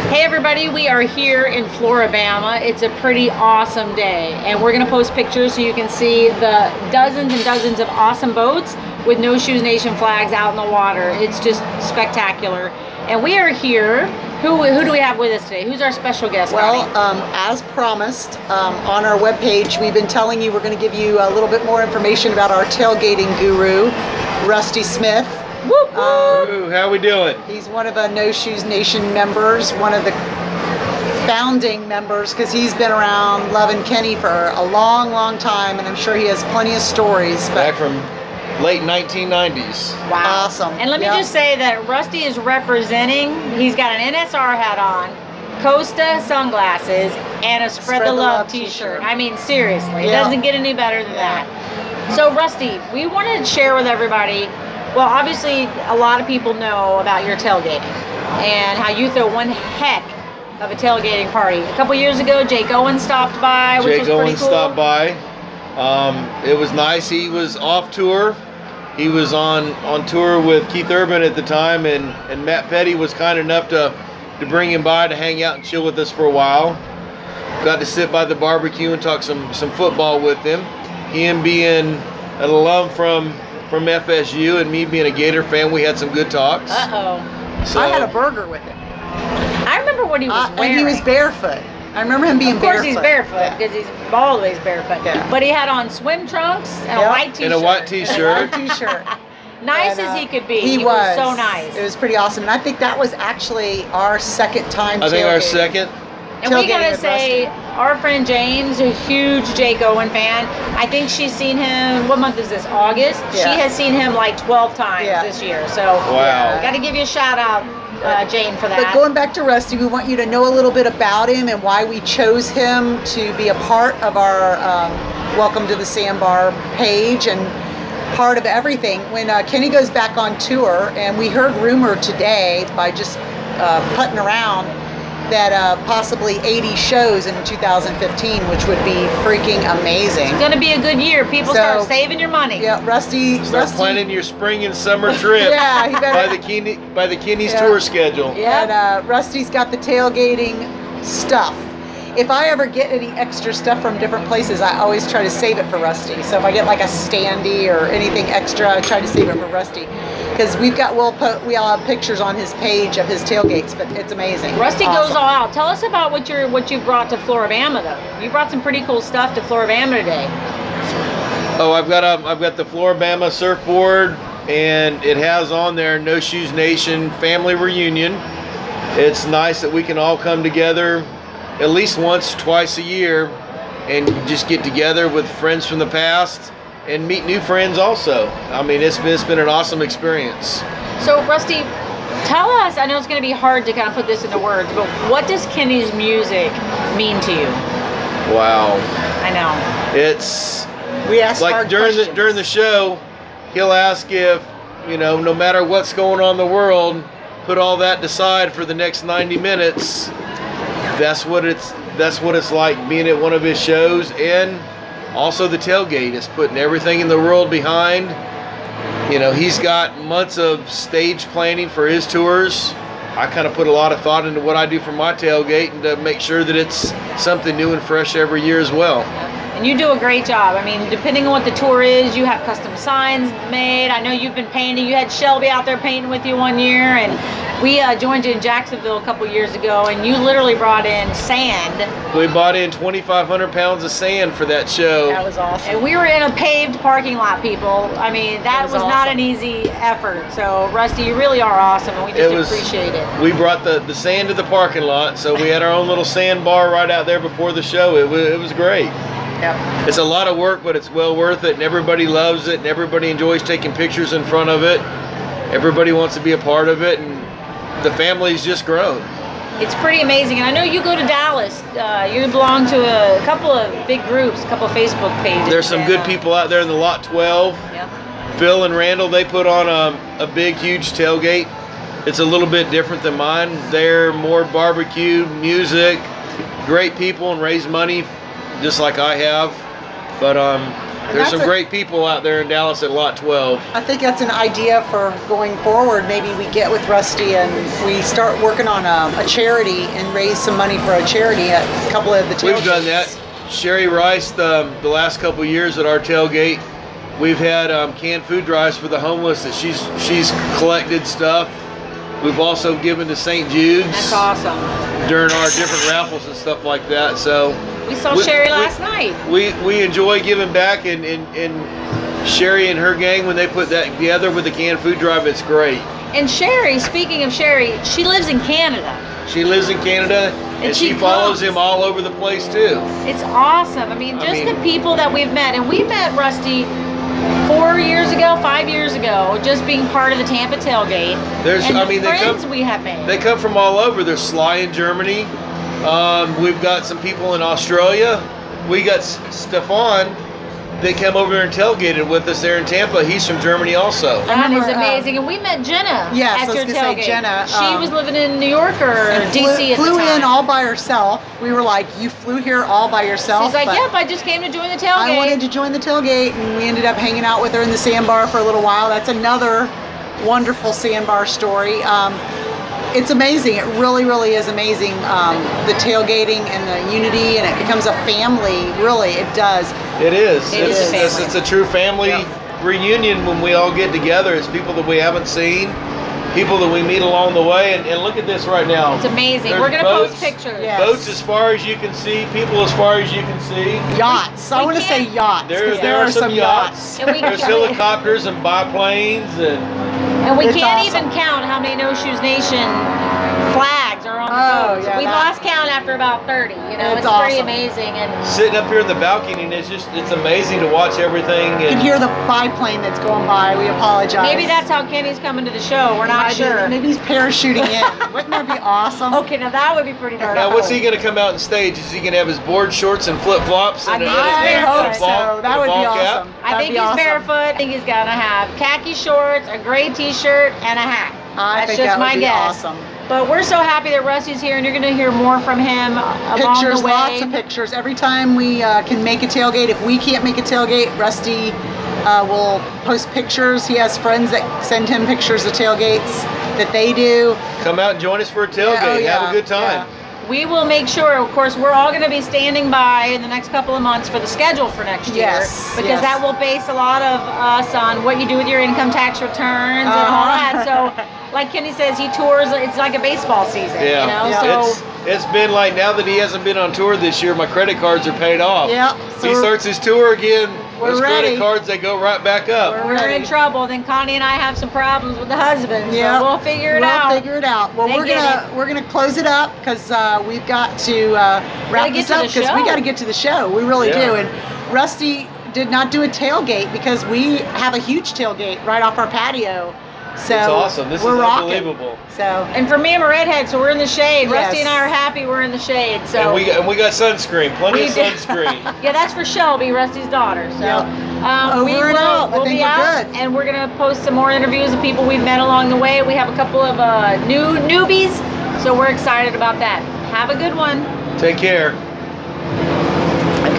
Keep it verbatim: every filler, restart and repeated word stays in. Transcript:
Hey everybody, we are here in Floribama. It's a pretty awesome day, and we're gonna post pictures so you can see the dozens and dozens of awesome boats with No Shoes Nation flags out in the water. It's just spectacular. And we are here. Who, who do we have with us today? Who's our special guest? Well, Connie? um, as promised, um, on our webpage, we've been telling you we're going to give you a little bit more information about our tailgating guru, Rusty Smith. Whoop, whoop. Um, Ooh, how we doing? he's one of the No Shoes Nation members, one of the founding members, because he's been around loving Kenny for a long, long time, and I'm sure he has plenty of stories. But Back from late nineteen nineties. Wow. Awesome. And let me Yep. just say that Rusty is representing, he's got an N S R hat on, Costa sunglasses, and a Spread, the, Love t-shirt. I mean, seriously, it Yeah. doesn't get any better than Yeah. that. So Rusty, we wanted to share with everybody, well, obviously a lot of people know about your tailgating and how you throw one heck of a tailgating party. A couple years ago, Jake Owen stopped by, which Jake was Owen pretty cool. stopped by. Um, it was nice. He was off tour. He was on, on tour with Keith Urban at the time, and, and Matt Petty was kind enough to, to bring him by to hang out and chill with us for a while. Got to sit by the barbecue and talk some, some football with him. Him being an alum from, from F S U and me being a Gator fan, we had some good talks. Uh-oh. So, I had a burger with him. I remember what he was Uh, wearing. and he was barefoot. I remember him being Of course barefoot. he's barefoot Yeah. because he's always barefoot. Yeah. But he had on swim trunks and a Yep. white t-shirt. And a white And t-shirt. a white t-shirt. Nice And, as uh, he could be. He, was. was. so nice. It was pretty awesome. And I think that was actually our second time I think our tailgating. second. And we tailgating gotta with say, our friend Jane's a huge Jake Owen fan. I think she's seen him, what month is this? August? Yeah. She has seen him like twelve times Yeah. this year. So, Wow. gotta give you a shout out, uh, Jane, for that. But going back to Rusty, we want you to know a little bit about him and why we chose him to be a part of our um, Welcome to the Sandbar page and part of everything. When uh, Kenny goes back on tour, and we heard rumor today by just uh, putting around that uh, possibly eighty shows in two thousand fifteen, which would be freaking amazing. It's gonna be a good year. People So, start saving your money. Yeah, Rusty. Start Rusty, planning your spring and summer trip. Yeah, he better. by the Keeney, by the Kinney's Yeah. tour schedule. Yeah. And uh, Rusty's got the tailgating stuff. If I ever get any extra stuff from different places, I always try to save it for Rusty. So if I get like a standee or anything extra, I try to save it for Rusty. Because we've got, we'll put, we all have pictures on his page of his tailgates, but it's amazing. Rusty Awesome. goes all out. Tell us about what you're what you brought to Floribama though. You brought some pretty cool stuff to Floribama today. Oh, I've got a, I've got the Floribama surfboard, and it has on there No Shoes Nation Family Reunion. It's nice that we can all come together at least once, twice a year, and just get together with friends from the past and meet new friends also. I mean, it's been, it's been an awesome experience. So Rusty, tell us, I know it's gonna be hard to kind of put this into words, but what does Kenny's music mean to you? Wow. I know. It's We asked like hard during the questions. during the show, he'll ask if, you know, no matter what's going on in the world, put all that aside for the next ninety minutes. That's what it's that's what it's like being at one of his shows. And also the tailgate is putting everything in the world behind. You know, he's got months of stage planning for his tours. I kind of put a lot of thought into what I do for my tailgate and to make sure that it's something new and fresh every year as well. And you do a great job. I mean, depending on what the tour is, you have custom signs made. I know you've been painting. You had Shelby out there painting with you one year, and we uh, joined you in Jacksonville a couple years ago, and you literally brought in sand. We bought in twenty-five hundred pounds of sand for that show. That was awesome. And we were in a paved parking lot, people. I mean, that It was was, not awesome. an easy effort. So, Rusty, you really are awesome, and we just It was- appreciate it. We brought the, the sand to the parking lot, so we had our own little sand bar right out there before the show. It was, it was great. Yep. It's a lot of work, but it's well worth it, and everybody loves it, and everybody enjoys taking pictures in front of it. Everybody wants to be a part of it, and the family's just grown. It's pretty amazing. And I know you go to Dallas. Uh, you belong to a couple of big groups, a couple of Facebook pages. There's some and, good uh, people out there in the Lot twelve. Yep. Phil and Randall, they put on a, a big, huge tailgate. It's a little bit different than mine. They're more barbecue, music, great people, and raise money just like I have. But um, There's That's some a- great people out there in Dallas at Lot twelve. I think that's an idea for going forward. Maybe we get with Rusty and we start working on a, a charity and raise some money for a charity at a couple of the tailgates. We've done that. Sherry Rice, the, the last couple of years at our tailgate, we've had um, canned food drives for the homeless that she's she's collected stuff. We've also given to Saint Jude's That's awesome. during our different raffles and stuff like that. So We saw We- Sherry we- last night. we we enjoy giving back, and, and, and Sherry and her gang, when they put that together with the canned food drive, it's great. And Sherry, speaking of Sherry, she lives in Canada. She lives in Canada, and, And she, she follows cooks. him all over the place too. It's awesome. I mean, I just mean- the people that we've met. And we met Rusty four years ago, five years ago, just being part of the Tampa tailgate. There's, and I the mean, they friends come, we have made. they come from all over. There's Sly in Germany. Um, we've got some people in Australia. We got S- Stefan that came over there and tailgated with us there in Tampa. He's from Germany also. That remember, is um, amazing. And we met Jenna Yes, at I was your gonna say tailgate. Jenna, she um, was living in New York or And D C flew, at the flew time. in all by herself. We were like, you flew here all by yourself. She's like, but yep, I just came to join the tailgate. I wanted to join the tailgate, and we ended up hanging out with her in the sandbar for a little while. That's another wonderful sandbar story. Um, it's amazing. It really, really is amazing. Um, the tailgating and the unity, and it becomes a family. Really, it does. It is. It it's, is a it's, family. it's a true family Yeah. reunion when we all get together. It's people that we haven't seen, people that we meet along the way. And, and look at this right now. It's amazing. There's We're going to boats, post pictures. Yeah. Boats as far as you can see, people as far as you can see. Yachts. I we want to say can't- yachts. There, 'cause there are some yachts. And we There's can't- helicopters and biplanes, and And we It's can't awesome. even count how many No Shoes Nation flags are on the Oh, boats. yeah, we that- lost count after about thirty. You know, It's it's, pretty awesome. amazing. And sitting up here in the balcony, and it's just it's amazing to watch everything. You can And hear the biplane that's going by. We apologize. maybe that's how Kenny's coming to the show. We're not Might be- sure. Maybe he's parachuting in. Wouldn't that be awesome? Okay, now that would be pretty darn now, cool. what's he going to come out on stage? Is he going to have his board shorts and flip flops? I And a- think and a- he's I and a hope barefoot. ball- so. That and a would be ball cap? awesome. I That'd think be he's awesome. barefoot. I think he's gonna have khaki shorts, a gray T-shirt, and a hat. I That's think just that would my be guess. awesome. But we're so happy that Rusty's here, and you're gonna hear more from him along Pictures, the way. lots of pictures. Every time we uh, can make a tailgate, if we can't make a tailgate, Rusty uh, will post pictures. He has friends that send him pictures of tailgates that they do. Come out and join us for a tailgate. Yeah, oh, yeah, Have a good time. We will make sure, of course, we're all going to be standing by in the next couple of months for the schedule for next year. Yes, Because yes. that will base a lot of us on what you do with your income tax returns and all Uh-huh. that. So, like Kenny says, he tours, it's like a baseball season, Yeah, you know? Yeah. So, it's it's been like, now that he hasn't been on tour this year, my credit cards are paid off. Yeah, so he we're- starts his tour again. We're Those ready. credit cards, they go right back up. We're we're in ready. trouble. Then Connie and I have some problems with the husbands. Yeah. But we'll figure it we'll out. figure it out. Well, They we're get gonna we're gonna close it up because uh, we've got to uh, wrap get this to up the because we show. got to get to the show. We really Yeah. do. And Rusty did not do a tailgate because we have a huge tailgate right off our patio. So It's awesome. This we're is rocking. unbelievable. So And for me, I'm a redhead, so we're in the shade. Yes. Rusty and I are happy we're in the shade. So And we got, and we got sunscreen, plenty We of do. sunscreen. Yeah, that's for Shelby, Rusty's daughter. So Yep. um, Over we and will out. I we'll think be we're out, good. and we're gonna post some more interviews of people we've met along the way. We have a couple of uh, new newbies, so we're excited about that. Have a good one. Take care.